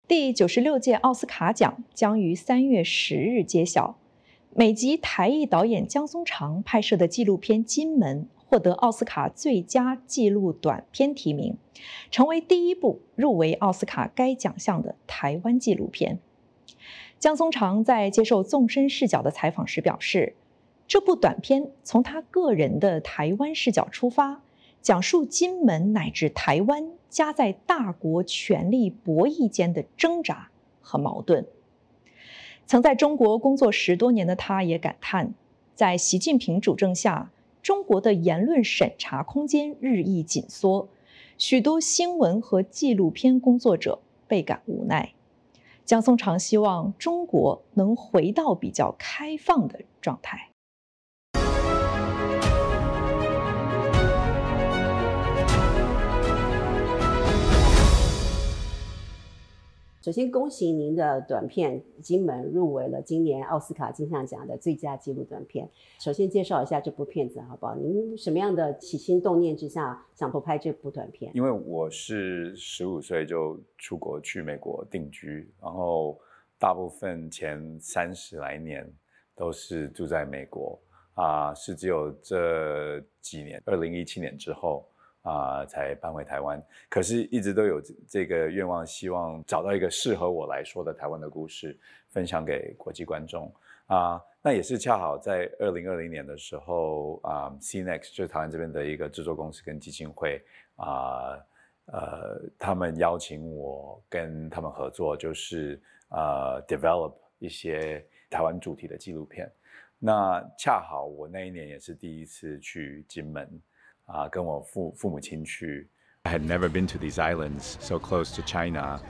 第96届奥斯卡奖将于3月10日揭晓。美籍台裔导演姜松长拍摄的纪录片《金门》获得奥斯卡最佳纪录短片提名，成为第一部入围奥斯卡该奖项的台湾纪录片。姜松长在接受纵深视角的采访时表示，这部短片从他个人的台湾视角出发，讲述金门乃至台湾夹在大国权力博弈间的挣扎和矛盾。曾在中国工作10多年的他也感叹，在习近平主政下，中国的言论审查空间日益紧缩，许多新闻和纪录片工作者倍感无奈。姜松长希望中国能回到比较开放的状态。 首先恭喜您的短片《金门》入围了今年奥斯卡金像奖的最佳纪录短片。首先介绍一下这部片子好不好？您什么样的起心动念之下想拍这部短片？ 因为我是15岁就出国去美国定居，然后大部分前30来年都是住在美国是只有这几年2017年之后才搬回台湾，可是一直都有这个愿望，希望找到一个适合我来说的台湾的故事，分享给国际观众那也是恰好在2020年的时候CNEX 就是台湾这边的一个制作公司跟基金会他们邀请我跟他们合作，就是develop 一些台湾主题的纪录片。那恰好我那一年也是第一次去金门跟我父母亲去。I had never been to these islands so close to China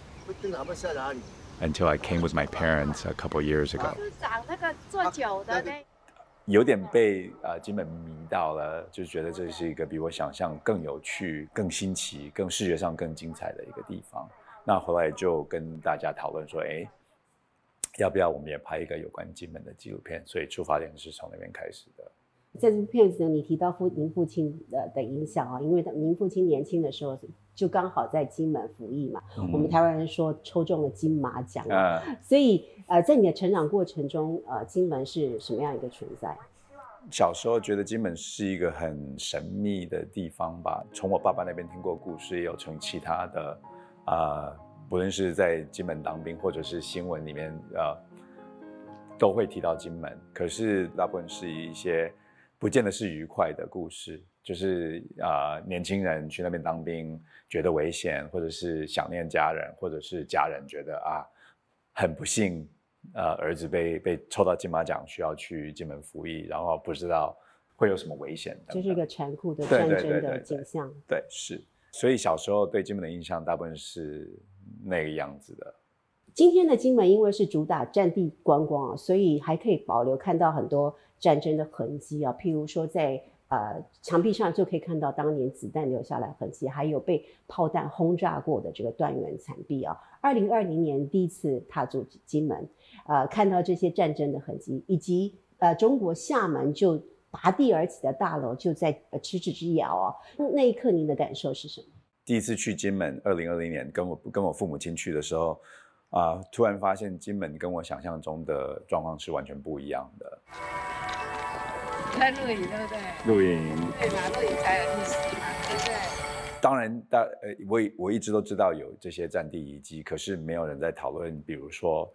until I came with my parents a couple years ago. 是长那个做酒的呢。 有点被金门迷到了，就觉得这是一个比我想象更有趣、更新奇、更视觉上更精彩的一个地方。那回来就跟大家讨论说，要不要我们也拍一个有关金门的纪录片？所以出发点是从那边开始的。 在这部片子呢，你提到您父亲的影响因为您父亲年轻的时候就刚好在金门服役嘛，我们台湾人说抽中了金马奖所以在你的成长过程中金门是什么样一个存在？ 小时候觉得金门是一个很神秘的地方吧，从我爸爸那边听过故事，也有从其他的不论是在金门当兵或者是新闻里面都会提到金门，可是大部分是一些不见得是愉快的故事，就是年轻人去那边当兵觉得危险，或者是想念家人，或者是家人觉得很不幸儿子被抽到金马奖需要去金门服役，然后不知道会有什么危险等等， 这是一个残酷的战争的景象。 对，是。所以小时候对金门的印象大部分是那个样子的。 今天的金门因为是主打战地观光所以还可以保留看到很多战争的痕迹譬如说在墙壁上就可以看到当年子弹留下来的痕迹，还有被炮弹轰炸过的这个断垣残壁2020年第一次踏足金门看到这些战争的痕迹，以及中国厦门就拔地而起的大楼就在咫尺之遥那一刻您的感受是什么？ 第一次去金门2020年跟我父母亲去的时候突然发现金门跟我想象中的状况是完全不一样的。 在录影对不对？ 录影对嘛，录影才有意思嘛，对不对？ 当然我一直都知道有这些战地遗迹，可是没有人在讨论比如说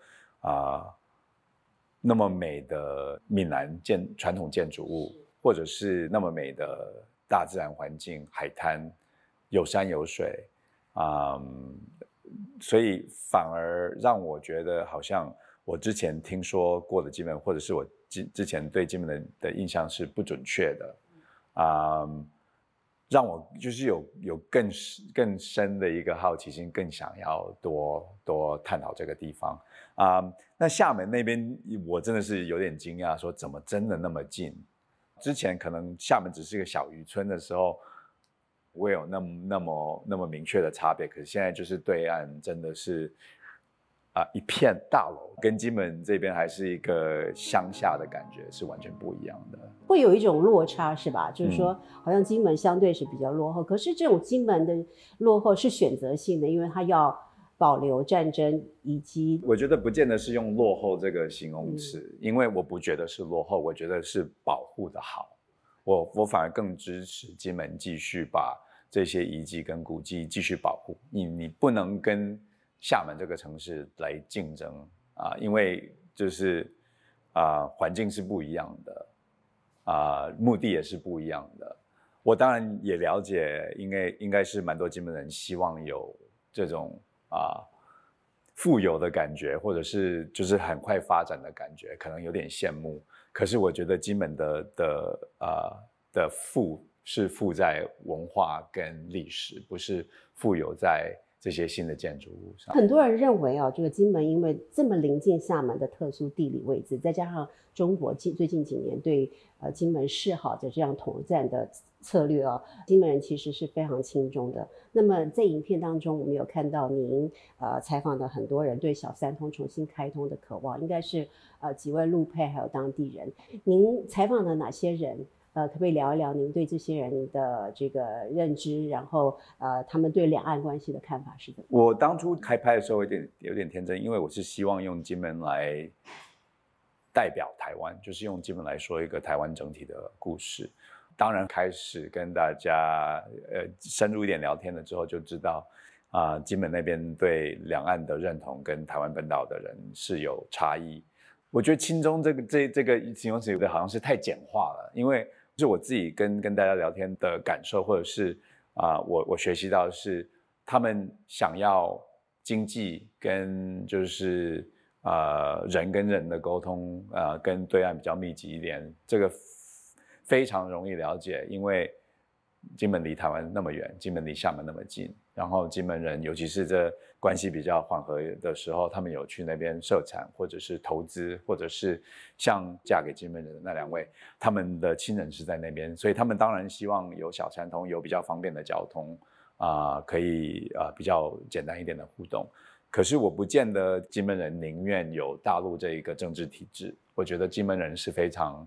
那么美的闽南传统建筑物，或者是那么美的大自然环境，海滩有山有水所以反而让我觉得好像我之前听说过的金门，或者是我之前对金门的印象是不准确的让我就是有更深的一个好奇心，更想要多探讨这个地方那厦门那边我真的是有点惊讶，说怎么真的那么近？之前可能厦门只是一个小渔村的时候不会有那么明确的差别，可是现在就是对岸真的是一片大楼，跟金门这边还是一个乡下的感觉是完全不一样的， 会有一种落差是吧？就是说好像金门相对是比较落后，可是这种金门的落后是选择性的，因为它要保留战争以及我觉得不见得是用落后这个形容词，因为我不觉得是落后，我觉得是保护的好。我反而更支持金门继续把这些遗迹跟古迹继续保护。你不能跟厦门这个城市来竞争因为就是环境是不一样的目的也是不一样的。我当然也了解，应该是蛮多金门人希望有这种富有的感觉，或者是就是很快发展的感觉，可能有点羡慕。可是我觉得金门的富是富在文化跟历史，不是富有在这些新的建筑物上。 很多人认为这个金门因为这么临近厦门的特殊地理位置，再加上中国最近几年对金门示好的这样统战的策略金门人其实是非常亲中的。那么在影片当中，我们有看到您采访的很多人对小三通重新开通的渴望，应该是几位陆配还有当地人。您采访的哪些人？可不可以聊一聊您对这些人的这个认知，然后他们对两岸关系的看法是怎么？ 我当初开拍的时候有点天真，因为我是希望用金门来代表台湾，就是用金门来说一个台湾整体的故事。当然开始跟大家深入一点聊天了之后，就知道金门那边对两岸的认同跟台湾本岛的人是有差异。我觉得亲中这个形容词有的好像是太简化了，因为是我自己跟大家聊天的感受，或者是我学习到的是他们想要经济跟就是人跟人的沟通跟对岸比较密集一点，这个非常容易了解，因为金门离台湾那么远，金门离厦门那么近，然后金门人尤其是这关系比较缓和的时候，他们有去那边设产或者是投资，或者是像嫁给金门人的那2位，他们的亲人是在那边，所以他们当然希望有小三通，有比较方便的交通可以比较简单一点的互动。可是我不见得金门人宁愿有大陆这一个政治体制，我觉得金门人是非常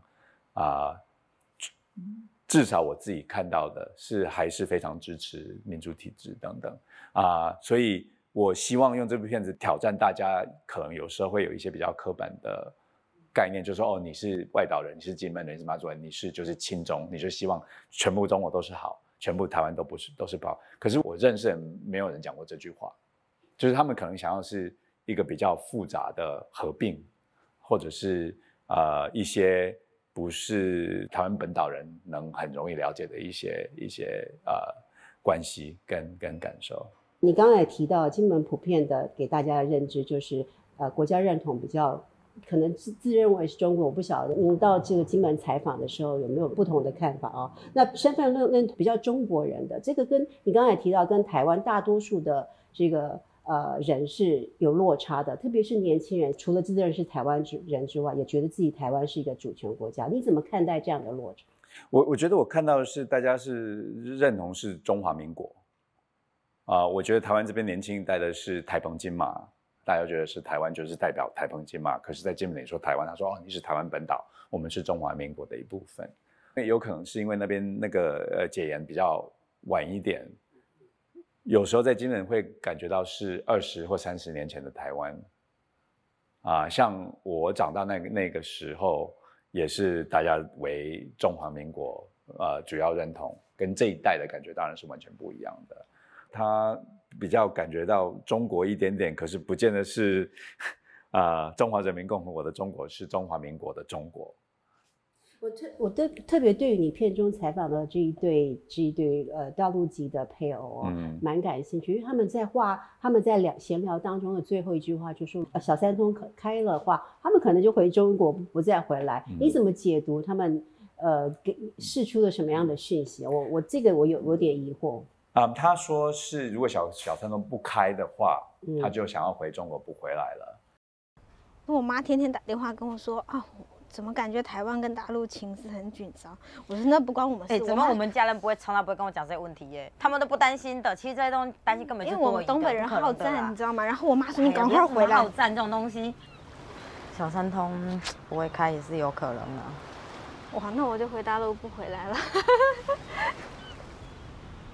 至少我自己看到的是还是非常支持民主体制等等所以我希望用这部片子挑战大家可能有时候会有一些比较刻板的概念，就是说你是外岛人，你是金门人，你是马祖人，你是就是亲中，你就希望全部中国都是好，全部台湾都是不好。可是我认识的没有人讲过这句话，就是他们可能想要是一个比较复杂的合并，或者是一些不是台湾本岛人能很容易了解的一些关系跟感受。 你刚才也提到金门普遍的给大家的认知就是国家认同比较可能自认为是中国，我不晓得您到这个金门采访的时候有没有不同的看法那身份认同比较中国人的这个跟你刚才提到跟台湾大多数的这个人是有落差的，特别是年轻人，除了自认是台湾人之外，也觉得自己台湾是一个主权国家，你怎么看待这样的落差？ 我觉得我看到的是大家是认同是中华民国我觉得台湾这边年轻一代的是台澎金马，大家觉得是台湾就是代表台澎金马，可是在金门你说台湾，他说你是台湾本岛，我们是中华民国的一部分。有可能是因为那边那个解严比较晚一点，有时候在金门会感觉到是20或30年前的台湾像我长大那个时候也是大家为中华民国主要认同，跟这一代的感觉当然是完全不一样的。他比较感觉到中国一点点，可是不见得是中华人民共和国的中国，是中华民国的中国。 我特别对于你片中采访的这一对大陆籍的配偶蛮感兴趣，因为他们在闲聊当中的最后一句话就说小三通开了话，他们可能就回中国不再回来。你怎么解读他们给释出了什么样的讯息？我这个我有点疑惑。 他说是如果小三通不开的话，他就想要回中国不回来了。 我妈天天打电话跟我说怎么感觉台湾跟大陆情势很紧张？我说那不关我们事。 怎么我们家人不会从来不会跟我讲这些问题耶？他们都不担心的。其实这些东西担心根本就因为我们东北人好战，你知道吗？然后我妈说你赶快回来。 好战这种东西，小三通不会开也是有可能的。 哇，那我就回大陆不回来了。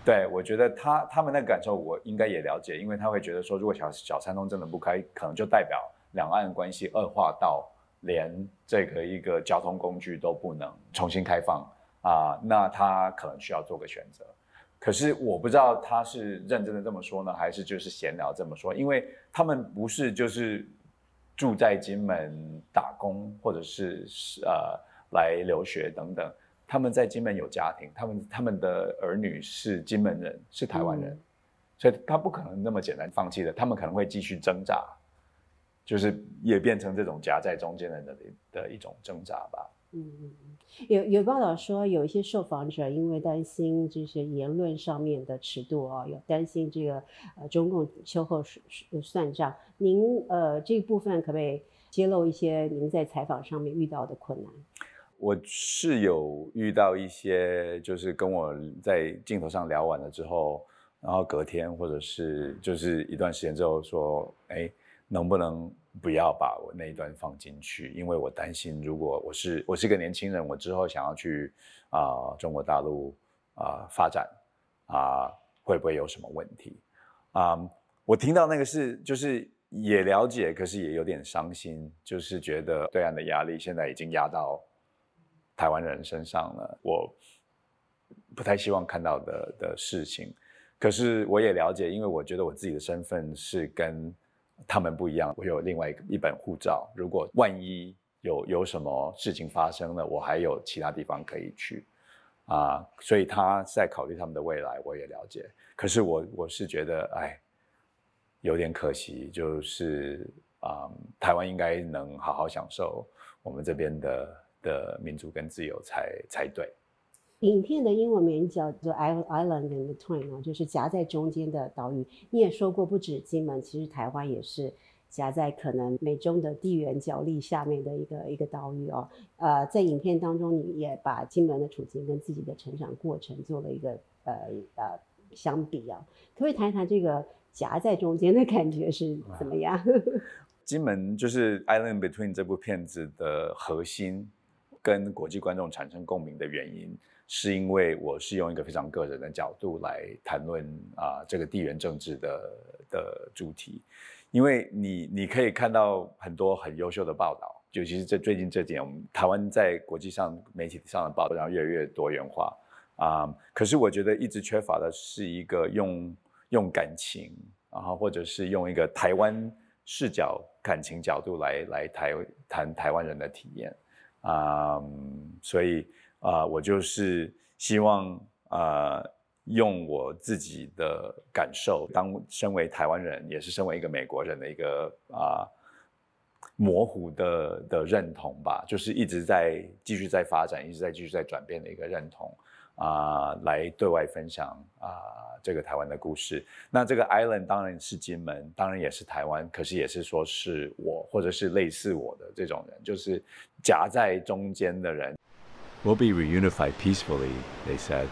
对，我觉得他们的感受我应该也了解，因为他会觉得说，如果小三通真的不开，可能就代表两岸关系恶化到连这个一个交通工具都不能重新开放那他可能需要做个选择。可是我不知道他是认真的这么说呢，还是就是闲聊这么说，因为他们不是就是住在金门打工，或者是来留学等等。他们在金门有家庭，他们的儿女是金门人，是台湾人，所以他不可能那么简单放弃的。他们可能会继续挣扎，就是也变成这种夹在中间的一种挣扎吧。 有报道说，有一些受访者因为担心这些言论上面的尺度有担心这个中共秋后算账。您这一部分可不可以揭露一些您在采访上面遇到的困难？ 我是有遇到一些，就是跟我在镜头上聊完了之后，然后隔天或者是就是一段时间之后说，能不能不要把我那一段放进去？因为我担心，如果我是个年轻人，我之后想要去中国大陆发展会不会有什么问题？我听到那个就是也了解，可是也有点伤心，就是觉得对岸的压力现在已经压到台湾人身上了，我不太希望看到的事情。可是我也了解，因为我觉得我自己的身份是跟他们不一样，我有另外一本护照，如果万一有什么事情发生了，我还有其他地方可以去所以他在考虑他们的未来，我也了解。可是我是觉得有点可惜，就是台湾应该能好好享受我们这边的民主跟自由才对。 影片的英文名叫做 Island in Between 就是夹在中间的岛屿。你也说过，不止金门，其实台湾也是夹在可能美中的地缘角力下面的一个岛屿在影片当中，你也把金门的处境跟自己的成长过程做了一个相比可不可以谈一谈这个夹在中间的感觉是怎么样？ 金门就是《Island Between》这部片子的核心，跟国际观众产生共鸣的原因，是因为我是用一个非常个人的角度来谈论这个地缘政治的主题。因为你可以看到很多很优秀的报道，尤其是最近这几年，我们台湾在国际上媒体上的报道越来越多元化可是我觉得一直缺乏的是一个用感情或者是用一个台湾视角感情角度来谈台湾人的体验所以我就是希望用我自己的感受，当身为台湾人，也是身为一个美国人的一个模糊的认同吧，就是一直在继续在发展，一直在继续在转变的一个认同来对外分享这个台湾的故事。那这个 Island 当然是金门，当然也是台湾，可是也是说是我或者是类似我的这种人，就是夹在中间的人。 We'll be reunified peacefully, they said,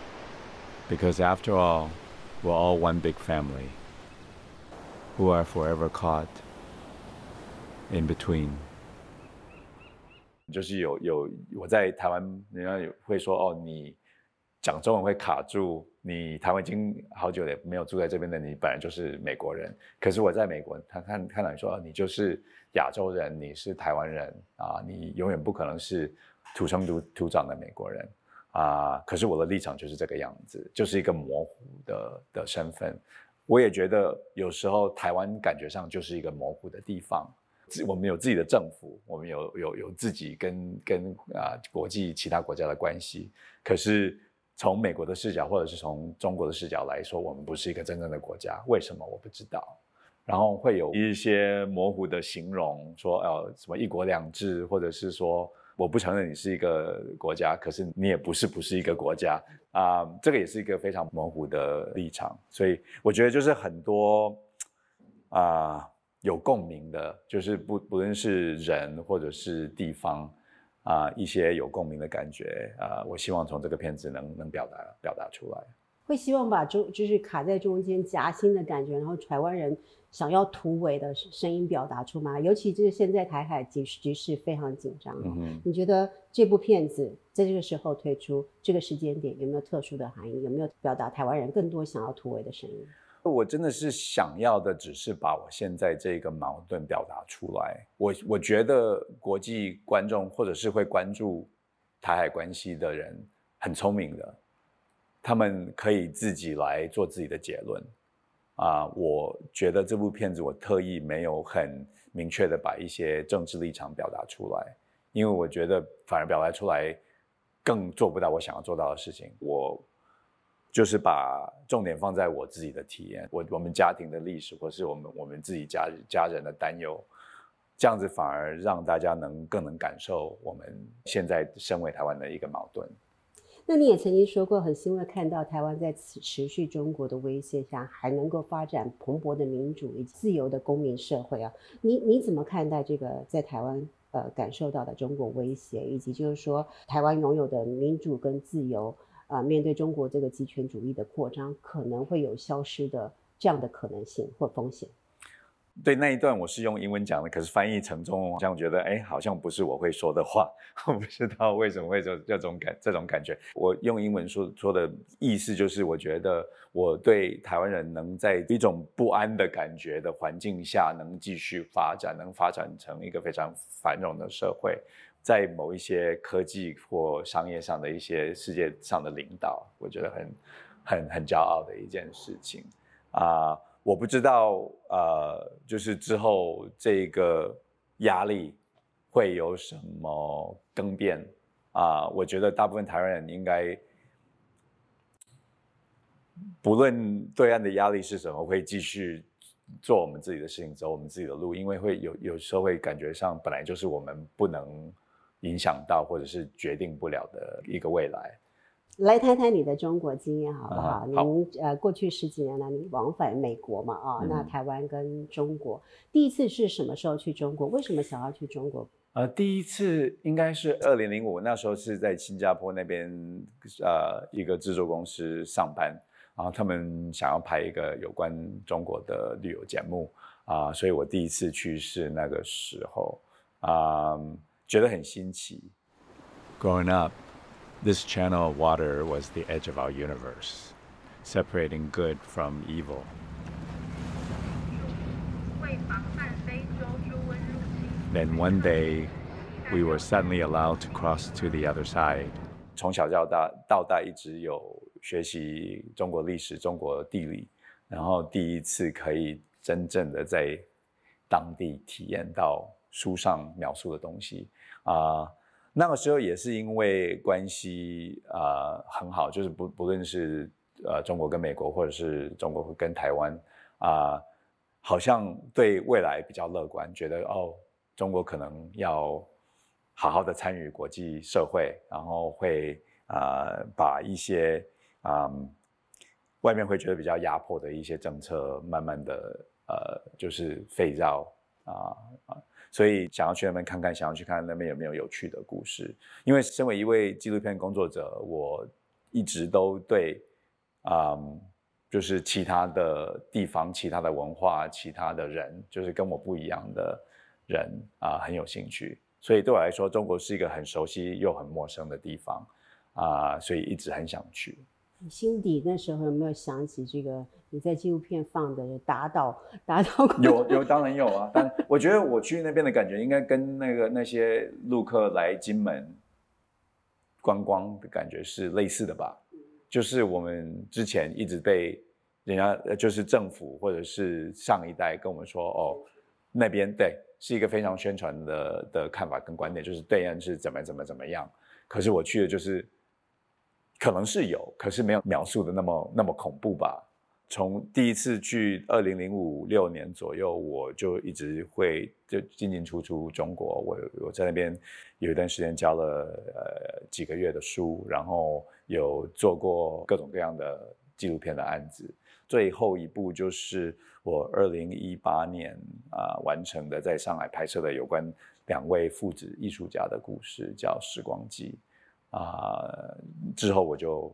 because after all, we're all one big family who are forever caught in between. 就是有我在台湾，人家会说你讲中文会卡住，你台湾已经好久也没有住在这边的，你本来就是美国人。可是我在美国，他看到你说你就是亚洲人，你是台湾人你永远不可能是土生土长的美国人可是我的立场就是这个样子，就是一个模糊的身份。我也觉得有时候台湾感觉上就是一个模糊的地方。我们有自己的政府，我们有自己跟国际其他国家的关系，可是从美国的视角或者是从中国的视角来说，我们不是一个真正的国家。为什么我不知道？然后会有一些模糊的形容，说什么一国两制，或者是说我不承认你是一个国家，可是你也不是一个国家这个也是一个非常模糊的立场。所以我觉得就是很多有共鸣的，就是不论是人或者是地方一些有共鸣的感觉我希望从这个片子能表达出来。 会希望把就是卡在中间夹心的感觉，然后台湾人想要突围的声音表达出来，尤其就是现在台海局势非常紧张。你觉得这部片子在这个时候推出，这个时间点有没有特殊的含义？有没有表达台湾人更多想要突围的声音？ 我真的是想要的只是把我现在这个矛盾表达出来。我觉得国际观众或者是会关注台海关系的人很聪明的，他们可以自己来做自己的结论。我觉得这部片子我特意没有很明确的把一些政治立场表达出来，因为我觉得反而表达出来更做不到我想要做到的事情。我就是把重点放在我自己的体验，我们家庭的历史，或是我们自己家人的担忧，这样子反而让大家更能感受我们现在身为台湾的一个矛盾。 那你也曾经说过，很欣慰看到台湾在持续中国的威胁下，还能够发展蓬勃的民主以及自由的公民社会啊。你怎么看待这个在台湾感受到的中国威胁，以及就是说台湾拥有的民主跟自由？面对中国这个极权主义的扩张，可能会有消失的这样的可能性或风险。 对，那一段我是用英文讲的，可是翻译成中文好像觉得好像不是我会说的话，我不知道为什么会有这种感觉。我用英文说的意思就是，我觉得我对台湾人能在一种不安的感觉的环境下能继续发展，能发展成一个非常繁荣的社会，在某一些科技或商业上的一些世界上的领导，我觉得很骄傲的一件事情。我不知道就是之后这个压力会有什么更变我觉得大部分台湾人应该不论对岸的压力是什么，会继续做我们自己的事情，走我们自己的路，因为会有时候会感觉上本来就是我们不能影响到或者是决定不了的一个未来。 来谈谈你的中国经验好不好？ 好。 您过去10几年来，你往返美国嘛那台湾跟中国，第一次是什么时候去中国？为什么想要去中国？ 第一次应该是2005，那时候是在新加坡那边一个制作公司上班，然后他们想要拍一个有关中国的旅游节目所以我第一次去是那个时候觉得很新奇。 Growing up, this channel of water was the edge of our universe, separating good from evil. Then one day, we were suddenly allowed to cross to the other side. 从小到大一直有学习中国历史、中国地理，然后第一次可以真正的在当地体验到书上描述的东西那个时候也是因为关系很好，就是不论是中国跟美国，或者是中国跟台湾好像对未来比较乐观，觉得中国可能要好好的参与国际社会，然后会把一些外面会觉得比较压迫的一些政策，慢慢的就是废掉所以想要去那边看看，想要去看那边有没有有趣的故事。因为身为一位纪录片工作者，我一直都对就是其他的地方、其他的文化、其他的人，就是跟我不一样的人很有兴趣。所以对我来说，中国是一个很熟悉又很陌生的地方所以一直很想去。 你心底那时候有没有想起这个你在纪录片放的打倒有当然有但我觉得我去那边的感觉应该跟那些陆客来金门观光的感觉是类似的吧。就是我们之前一直被人家就是政府或者是上一代跟我们说那边对是一个非常宣传的看法跟观点，就是对岸是怎么样。可是我去的就是可能是有，可是没有描述的那么恐怖吧。从第一次去2005、6年左右，我就一直会就进出中国。我在那边有一段时间教了几个月的书，然后有做过各种各样的纪录片的案子。最后一部就是我2018年完成的，在上海拍摄的有关2位父子艺术家的故事，叫《时光机》之后我就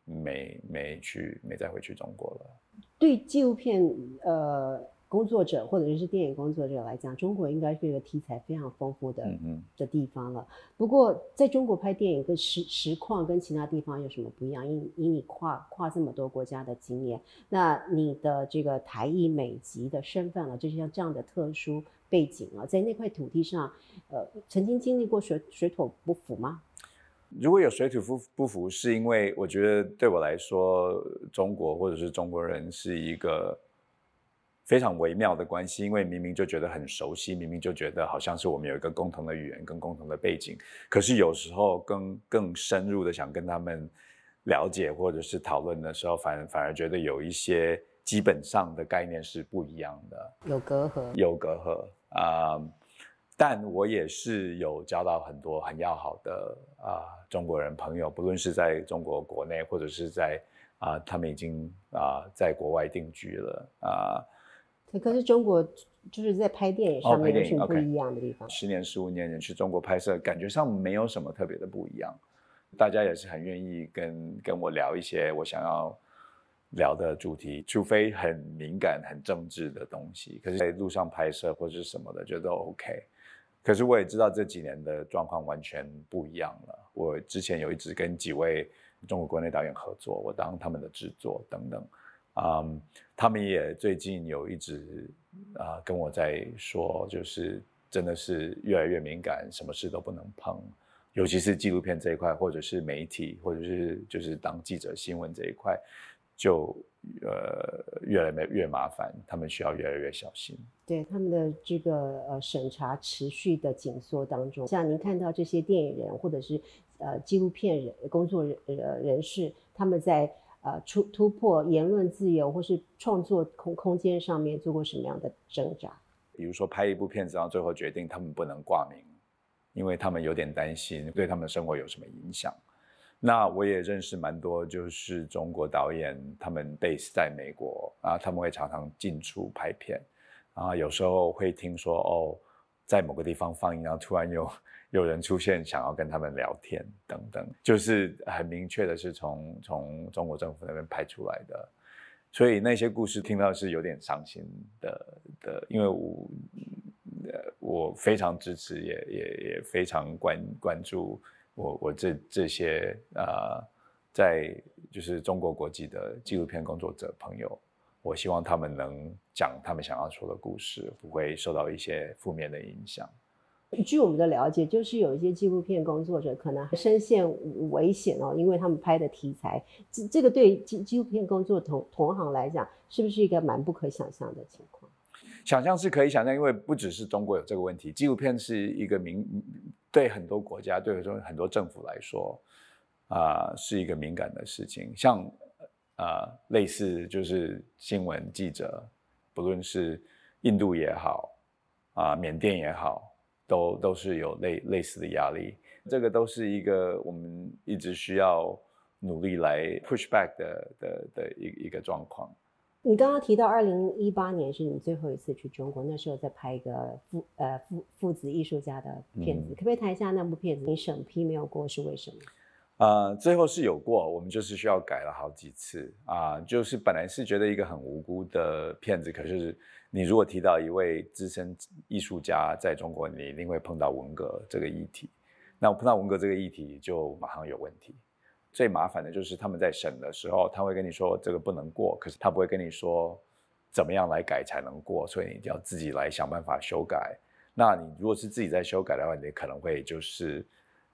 没再回去中国了。 对纪录片工作者或者是电影工作者来讲，中国应该是一个题材非常丰富的地方了。不过在中国拍电影跟实况跟其他地方有什么不一样？以你跨这么多国家的经验，那你的这个台裔美籍的身份了，就是像这样的特殊背景啊，在那块土地上，曾经经历过水土不服吗？ 如果有水土不服，是因为我觉得对我来说，中国或者是中国人是一个非常微妙的关系，因为明明就觉得很熟悉，明明就觉得好像是我们有一个共同的语言跟共同的背景，可是有时候更深入的想跟他们了解或者是讨论的时候，反而觉得有一些基本上的概念是不一样的，有隔阂但我也是有交到很多很要好的中国人朋友，不论是在中国国内或者是在他们已经在国外定居了可是中国就是在拍电影上面有什么不一样的地方 ？10年15年去中国拍摄，感觉上没有什么特别的不一样，大家也是很愿意跟我聊一些我想要聊的主题，除非很敏感很政治的东西，可是在路上拍摄或是什么的就都 OK。可是我也知道这几年的状况完全不一样了。我之前有一直跟几位中国国内导演合作，我当他们的制作等等，他们也最近有一直跟我在说，就是真的是越来越敏感，什么事都不能碰，尤其是纪录片这一块，或者是媒体，或者是就是当记者新闻这一块，就越来越麻烦，他们需要越来越小心。 对他们的这个审查持续的紧缩当中，像您看到这些电影人或者是纪录片工作人士，他们在突破言论自由或是创作空间上面做过什么样的挣扎？ 比如说拍一部片子，然后最后决定他们不能挂名，因为他们有点担心对他们的生活有什么影响。那我也认识蛮多就是中国导演，他们 base 在美国他们会常常进出拍片有时候会听说在某个地方放映，然后突然有人出现想要跟他们聊天等等，就是很明确的是从中国政府那边拍出来的，所以那些故事听到是有点伤心的，因为我非常支持，也非常关注我这些在就是中国国籍的纪录片工作者朋友，我希望他们能讲他们想要说的故事，不会受到一些负面的影响。 据我们的了解，就是有一些纪录片工作者可能深陷危险因为他们拍的题材，这个对纪录片工作同行来讲，是不是一个蛮不可想象的情况？ 想象是可以想象，因为不只是中国有这个问题，纪录片是一个对很多国家，对很多政府来说是一个敏感的事情。像类似就是新闻记者，不论是印度也好缅甸也好，都是有类似的压力，这个都是一个我们一直需要努力来 push back 的一个状况。 你刚刚提到2018年是你最后一次去中国，那时候在拍一个父子艺术家的片子，可不可以谈一下那部片子你审批没有过是为什么？ 最后是有过，我们就是需要改了好几次就是本来是觉得一个很无辜的片子，可是你如果提到一位资深艺术家在中国，你一定会碰到文革这个议题，那我碰到文革这个议题就马上有问题。最麻烦的就是他们在审的时候，他会跟你说这个不能过，可是他不会跟你说怎么样来改才能过，所以你一定要自己来想办法修改。那你如果是自己在修改的话，你可能会就是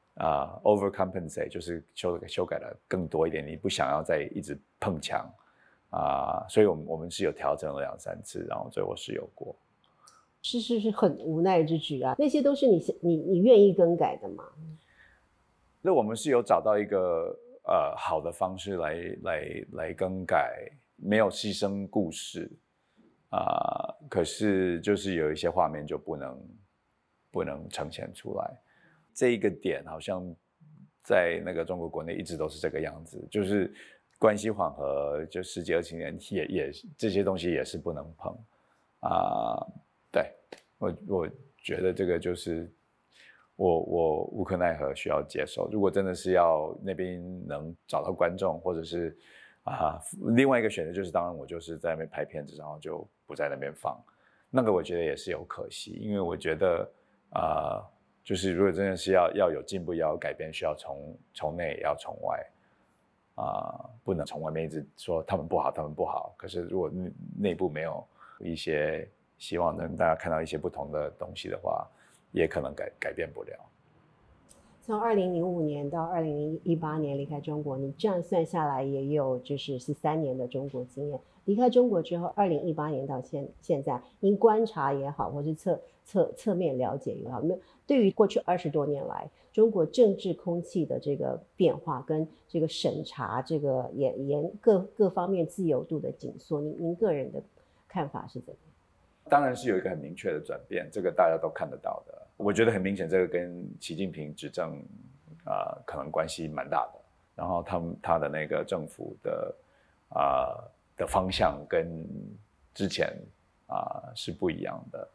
overcompensate， 就是修改的更多一点，你不想要再一直碰墙所以我们是有调整了2-3次，然后最后是有过。 是很无奈之举那些都是你愿意更改的吗？ 那我们是有找到一个好的方式来更改，没有牺牲故事可是就是有一些画面就不能呈现出来。这一个点好像在那个中国国内一直都是这个样子，就是关系缓和，就10几20年也这些东西也是不能碰对，我觉得这个就是我无可奈何需要接受。如果真的是要那边能找到观众，或者是另外一个选择就是，当然我就是在那边拍片子，然后就不在那边放。那个我觉得也是有可惜，因为我觉得就是如果真的是要有进步，要有改变，需要从内也要从外不能从外面一直说他们不好，他们不好。可是如果内部没有一些希望能大家看到一些不同的东西的话，也可能改变不了。 从2005年到2018年离开中国，你这样算下来也有就是13年的中国经验。离开中国之后，2018年到现在，您观察也好，或是侧面了解也好，对于过去20多年来中国政治空气的这个变化，跟这个审查这个各方面自由度的紧缩，您个人的看法是怎么样？ 当然是有一个很明确的转变，这个大家都看得到的。我觉得很明显，这个跟习近平执政可能关系蛮大的。然后他的那个政府的方向跟之前是不一样的。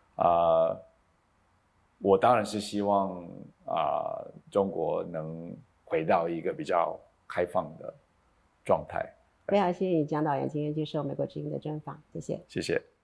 我当然是希望中国能回到一个比较开放的状态。 非常谢谢你，蒋导演今天接受美国之音的专访，谢谢。 谢谢。